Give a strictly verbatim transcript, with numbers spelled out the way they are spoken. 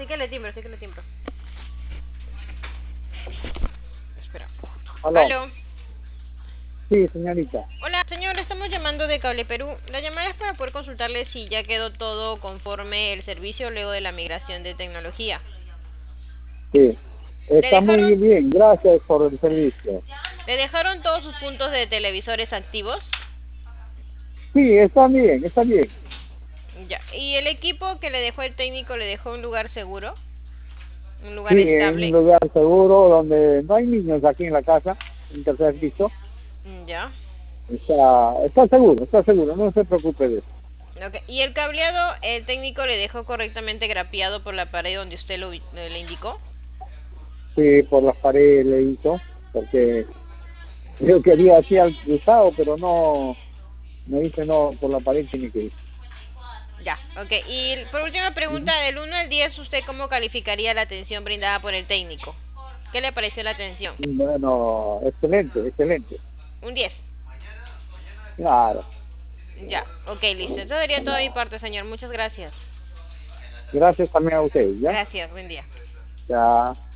Sí que le timbro, sí que le timbro. Espera. Aló. Aló. Sí, señorita. Hola, señor, estamos llamando de Cable Perú. La llamada es para poder consultarle si ya quedó todo conforme el servicio luego de la migración de tecnología. Sí. ¿Le Está muy dejaron, bien, gracias por el servicio. ¿Le dejaron todos sus puntos de televisores activos? Sí, está bien, está bien. Ya. ¿Y el equipo que le dejó el técnico le dejó un lugar seguro? ¿Un lugar Sí, en un estable? lugar seguro donde no hay niños aquí en la casa, en tercer piso. Ya. Está, está seguro, está seguro, no se preocupe de eso. Okay. ¿Y el cableado, el técnico le dejó correctamente grapeado por la pared donde usted lo, le indicó? Sí, por las paredes le hizo, porque yo quería así al cruzado, pero no, me dice no, por la pared tiene que ir. Ya, ok. Y por última Ujú. pregunta, del uno al diez, ¿usted cómo calificaría la atención brindada por el técnico? ¿Qué le pareció la atención? Bueno, excelente, excelente. Un diez. Claro. Ya, ok, listo. Eso sería todo de mi parte, señor. Muchas gracias. Gracias también a usted, ¿ya? Gracias, buen día. Ya.